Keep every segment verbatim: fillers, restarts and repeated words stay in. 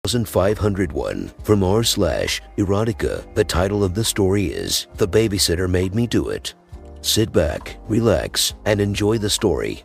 five hundred one from r slash erotica. The title of the story is The Babysitter Made Me Do It. Sit back, relax, and enjoy the story.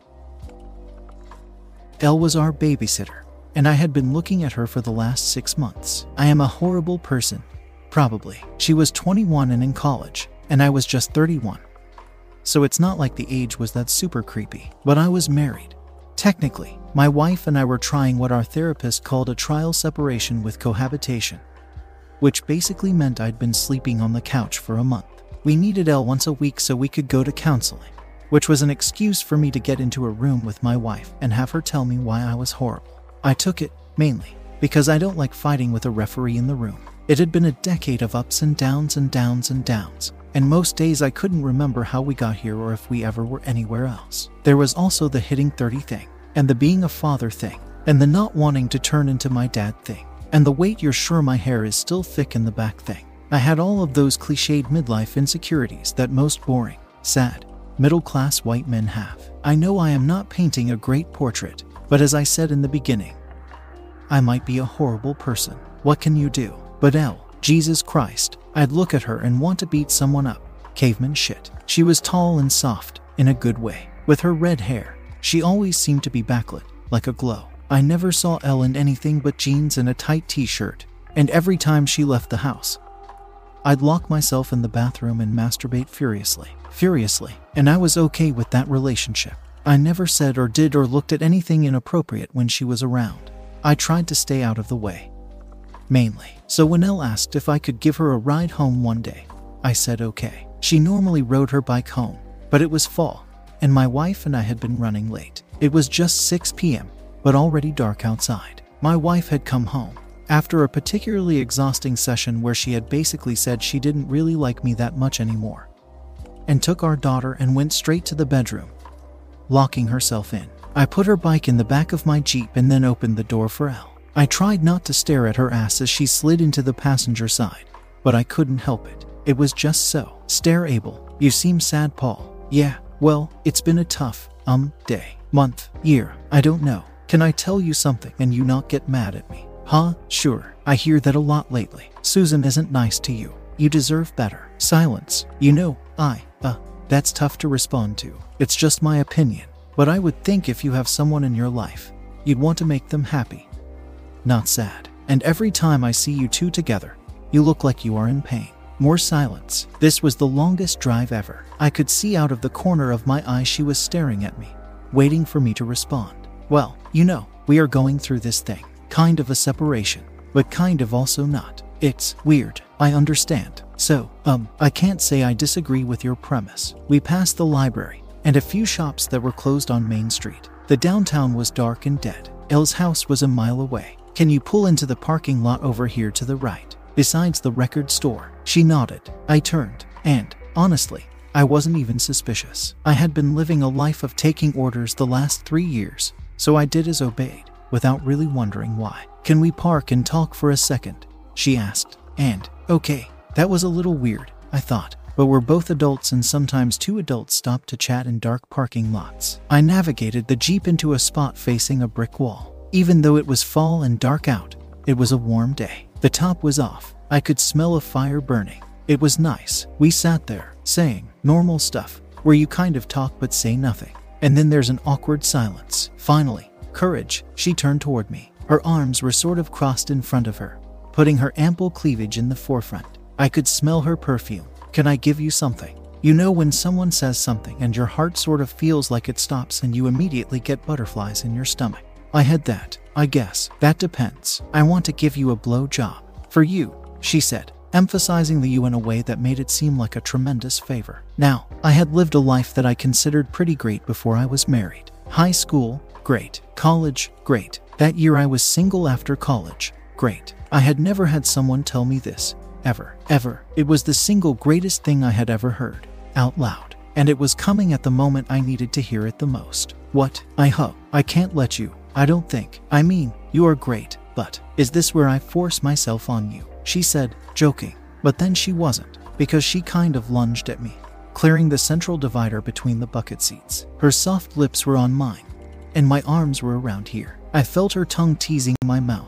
Elle was our babysitter, and I had been looking at her for the last six months. I am a horrible person. Probably. She was twenty-one and in college, and I was just thirty-one. So it's not like the age was that super creepy. But I was married. Technically, my wife and I were trying what our therapist called a trial separation with cohabitation, which basically meant I'd been sleeping on the couch for a month. We needed Elle once a week so we could go to counseling, which was an excuse for me to get into a room with my wife and have her tell me why I was horrible. I took it, mainly, because I don't like fighting with a referee in the room. It had been a decade of ups and downs and downs and downs, and most days I couldn't remember how we got here or if we ever were anywhere else. There was also the hitting thirty thing, and the being a father thing, and the not wanting to turn into my dad thing, and the wait you're sure my hair is still thick in the back thing. I had all of those cliched midlife insecurities that most boring, sad, middle-class white men have. I know I am not painting a great portrait, but as I said in the beginning, I might be a horrible person. What can you do? But Elle, Jesus Christ, I'd look at her and want to beat someone up. Caveman shit. She was tall and soft, in a good way. With her red hair, she always seemed to be backlit, like a glow. I never saw Elle in anything but jeans and a tight t-shirt, and every time she left the house, I'd lock myself in the bathroom and masturbate furiously. Furiously. And I was okay with that relationship. I never said or did or looked at anything inappropriate when she was around. I tried to stay out of the way. Mainly. So when Elle asked if I could give her a ride home one day, I said okay. She normally rode her bike home, but it was fall, and my wife and I had been running late. It was just six p.m., but already dark outside. My wife had come home after a particularly exhausting session where she had basically said she didn't really like me that much anymore, and took our daughter and went straight to the bedroom, locking herself in. I put her bike in the back of my Jeep and then opened the door for Elle. I tried not to stare at her ass as she slid into the passenger side, but I couldn't help it. It was just so. Stare-able. You seem sad, Paul. Yeah, well, it's been a tough, um, day, month, year, I don't know. Can I tell you something and you not get mad at me? Huh? Sure. I hear that a lot lately. Susan isn't nice to you. You deserve better. Silence. You know, I, uh, that's tough to respond to. It's just my opinion. But I would think if you have someone in your life, you'd want to make them happy, not sad. And every time I see you two together, you look like you are in pain. More silence. This was the longest drive ever. I could see out of the corner of my eye she was staring at me, waiting for me to respond. Well, you know, we are going through this thing. Kind of a separation, but kind of also not. It's weird. I understand. So, um, I can't say I disagree with your premise. We passed the library and a few shops that were closed on Main Street. The downtown was dark and dead. Elle's house was a mile away. Can you pull into the parking lot over here to the right, besides the record store? She nodded. I turned, and, honestly, I wasn't even suspicious. I had been living a life of taking orders the last three years, so I did as obeyed, without really wondering why. Can we park and talk for a second? She asked. And, okay, that was a little weird, I thought, but we're both adults and sometimes two adults stop to chat in dark parking lots. I navigated the Jeep into a spot facing a brick wall. Even though it was fall and dark out, it was a warm day. The top was off. I could smell a fire burning. It was nice. We sat there, saying normal stuff, where you kind of talk but say nothing. And then there's an awkward silence. Finally, courage, she turned toward me. Her arms were sort of crossed in front of her, putting her ample cleavage in the forefront. I could smell her perfume. Can I give you something? You know when someone says something and your heart sort of feels like it stops and you immediately get butterflies in your stomach. I had that, I guess. That depends. I want to give you a blow job. For you, she said, emphasizing the you in a way that made it seem like a tremendous favor. Now, I had lived a life that I considered pretty great before I was married. High school, great. College, great. That year I was single after college, great. I had never had someone tell me this, ever, ever. It was the single greatest thing I had ever heard, out loud. And it was coming at the moment I needed to hear it the most. What? I hope. I can't let you. I don't think. I mean, you are great, but is this where I force myself on you? She said, joking. But then she wasn't, because she kind of lunged at me, clearing the central divider between the bucket seats. Her soft lips were on mine, and my arms were around here. I felt her tongue teasing my mouth,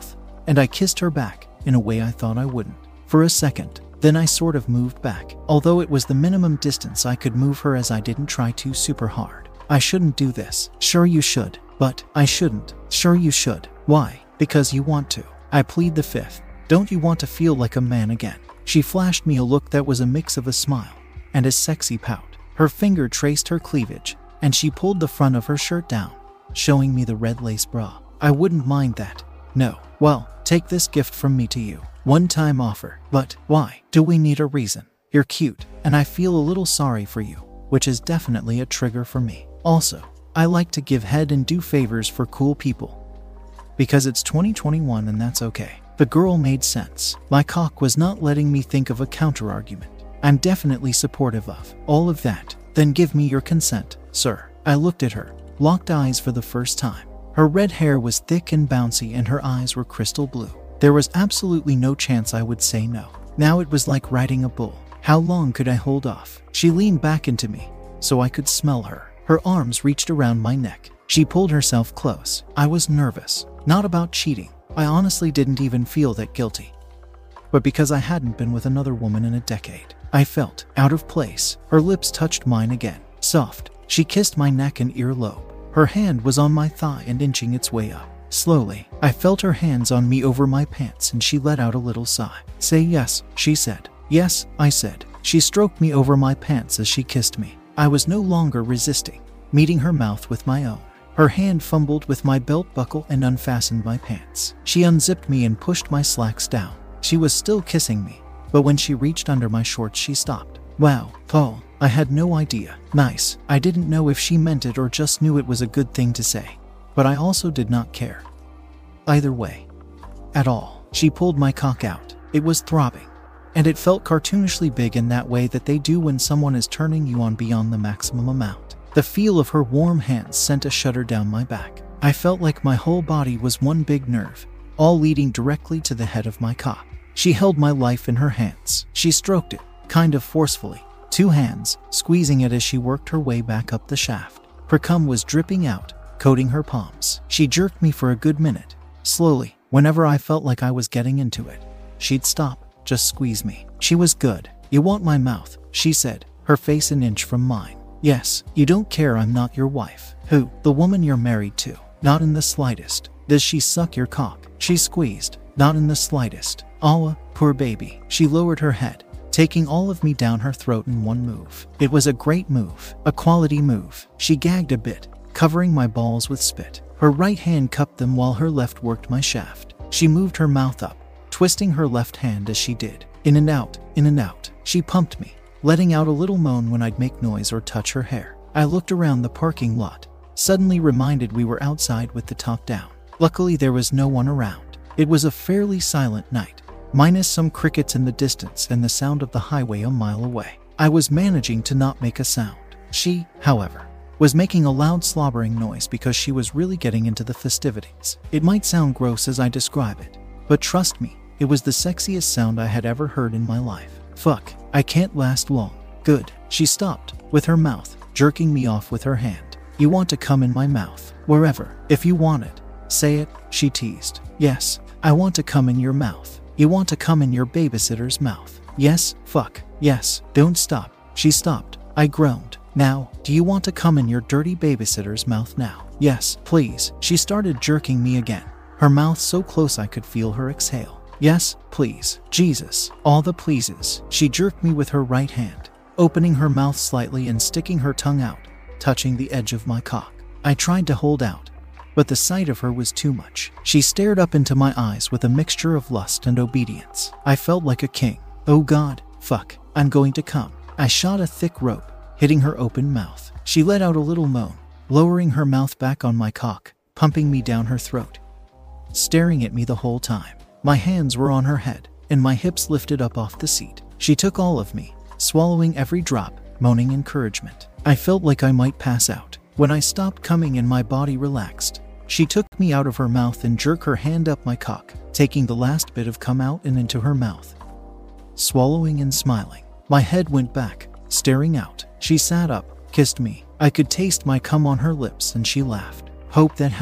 and I kissed her back in a way I thought I wouldn't. For a second, then I sort of moved back, although it was the minimum distance I could move her as I didn't try too super hard. I shouldn't do this. Sure you should. But I shouldn't. Sure you should. Why? Because you want to. I plead the fifth. Don't you want to feel like a man again? She flashed me a look that was a mix of a smile and a sexy pout. Her finger traced her cleavage, and she pulled the front of her shirt down, showing me the red lace bra. I wouldn't mind that. No. Well, take this gift from me to you. One-time offer. But why? Do we need a reason? You're cute, and I feel a little sorry for you, which is definitely a trigger for me. Also, I like to give head and do favors for cool people. Because it's twenty twenty-one and that's okay. The girl made sense. My cock was not letting me think of a counter-argument. I'm definitely supportive of all of that. Then give me your consent, sir. I looked at her, locked eyes for the first time. Her red hair was thick and bouncy and her eyes were crystal blue. There was absolutely no chance I would say no. Now it was like riding a bull. How long could I hold off? She leaned back into me, so I could smell her. Her arms reached around my neck. She pulled herself close. I was nervous. Not about cheating. I honestly didn't even feel that guilty. But because I hadn't been with another woman in a decade, I felt out of place. Her lips touched mine again. Soft. She kissed my neck and earlobe. Her hand was on my thigh and inching its way up. Slowly, I felt her hands on me over my pants and she let out a little sigh. Say yes, she said. Yes, I said. She stroked me over my pants as she kissed me. I was no longer resisting, meeting her mouth with my own. Her hand fumbled with my belt buckle and unfastened my pants. She unzipped me and pushed my slacks down. She was still kissing me, but when she reached under my shorts she stopped. Wow, Paul, I had no idea. Nice. I didn't know if she meant it or just knew it was a good thing to say. But I also did not care. Either way. At all. She pulled my cock out. It was throbbing. And it felt cartoonishly big in that way that they do when someone is turning you on beyond the maximum amount. The feel of her warm hands sent a shudder down my back. I felt like my whole body was one big nerve, all leading directly to the head of my cock. She held my life in her hands. She stroked it, kind of forcefully, two hands, squeezing it as she worked her way back up the shaft. Her cum was dripping out, coating her palms. She jerked me for a good minute. Slowly, whenever I felt like I was getting into it, she'd stop, just squeeze me. She was good. You want my mouth, she said, her face an inch from mine. Yes, you don't care I'm not your wife. Who? The woman you're married to. Not in the slightest. Does she suck your cock? She squeezed. Not in the slightest. Allah, poor baby. She lowered her head, taking all of me down her throat in one move. It was a great move. A quality move. She gagged a bit, covering my balls with spit. Her right hand cupped them while her left worked my shaft. She moved her mouth up, twisting her left hand as she did. In and out, in and out. She pumped me, letting out a little moan when I'd make noise or touch her hair. I looked around the parking lot, suddenly reminded we were outside with the top down. Luckily there was no one around. It was a fairly silent night, minus some crickets in the distance and the sound of the highway a mile away. I was managing to not make a sound. She, however, was making a loud slobbering noise because she was really getting into the festivities. It might sound gross as I describe it, but trust me, it was the sexiest sound I had ever heard in my life. Fuck, I can't last long. Good. She stopped, with her mouth, jerking me off with her hand. You want to come in my mouth? Wherever. If you want it. Say it, she teased. Yes, I want to come in your mouth. You want to come in your babysitter's mouth? Yes, fuck. Yes, don't stop. She stopped. I groaned. Now, do you want to come in your dirty babysitter's mouth now? Yes, please. She started jerking me again, her mouth so close I could feel her exhale. Yes, please. Jesus. All the pleases. She jerked me with her right hand, opening her mouth slightly and sticking her tongue out, touching the edge of my cock. I tried to hold out, but the sight of her was too much. She stared up into my eyes with a mixture of lust and obedience. I felt like a king. Oh God, fuck, I'm going to come. I shot a thick rope, hitting her open mouth. She let out a little moan, lowering her mouth back on my cock, pumping me down her throat, staring at me the whole time. My hands were on her head, and my hips lifted up off the seat. She took all of me, swallowing every drop, moaning encouragement. I felt like I might pass out. When I stopped coming and my body relaxed, she took me out of her mouth and jerked her hand up my cock, taking the last bit of cum out and into her mouth. Swallowing and smiling. My head went back, staring out. She sat up, kissed me. I could taste my cum on her lips and she laughed. Hope that helped.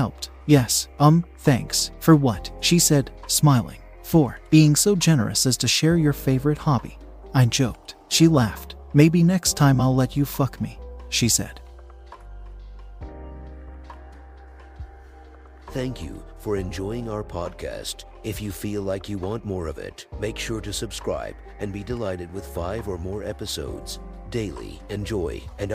Yes, um, thanks. For what? She said, smiling. For being so generous as to share your favorite hobby. I joked. She laughed. Maybe next time I'll let you fuck me, she said. Thank you for enjoying our podcast. If you feel like you want more of it, make sure to subscribe and be delighted with five or more episodes daily. Enjoy and